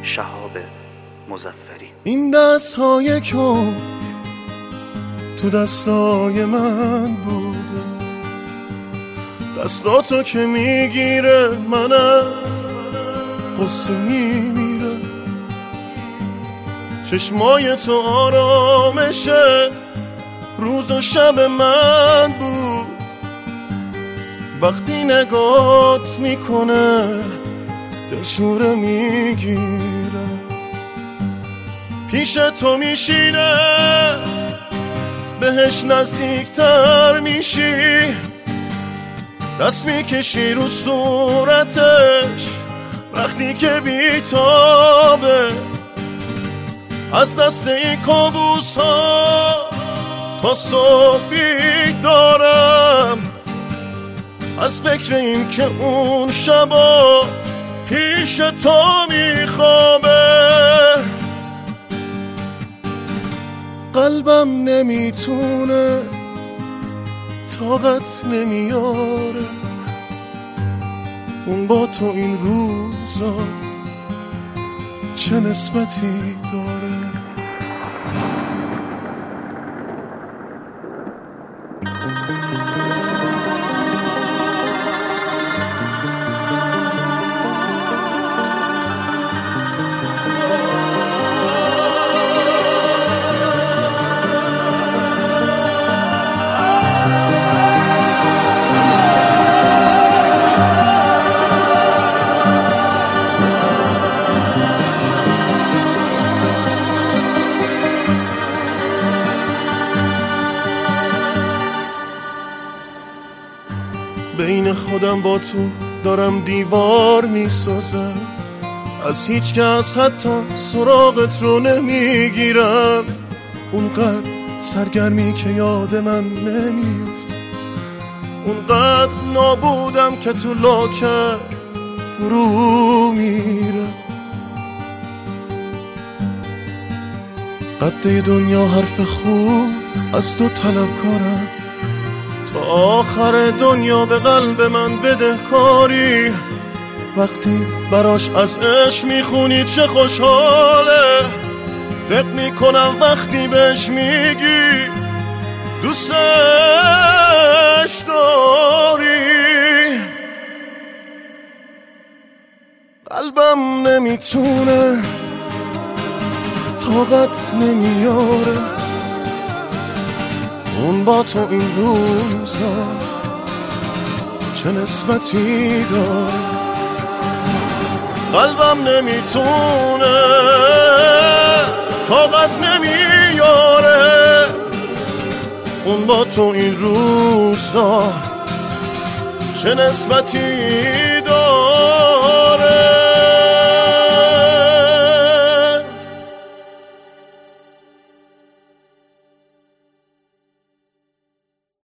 شهاب مظفری. این دست‌های کن تو دستای من بوده، دستاتو که میگیره من از قصه میمیره، چشمای تو آرامشه روز و شب من بود، وقتی نگات میکنه دلشوره میگیره، پیش تو میشینه بهش نزدیکتر میشی، دست میکشی رو صورتش وقتی که بیتابه، از دست این کابوس ها تا صبح بیدارم، از فکر این که اون شبا پیش تو میخوابه، قلبم نمیتونه طاقت نمیاره اون با تو این روزا چه نسبتی داره. بین خودم با تو دارم دیوار میسازم، از هیچ کس حتی سراغت رو نمیگیرم، اونقدر سرگرمی که یاد من نمیفت، اونقدر نابودم که تو لاکر فرو میره، قد دنیا حرف خوب از تو طلبکارم، تا آخر دنیا به قلب من بدهکاری، وقتی براش از عشق میخونی چه خوشحاله، دق میکنم وقتی بهش میگی دوستش داری، قلبم نمیتونه طاقت نمیاره اون با تو این روزا چه نسبتی داره، قلبم نمیتونه طاقت نمیاره اون با تو این روزا چه نسبتی داره.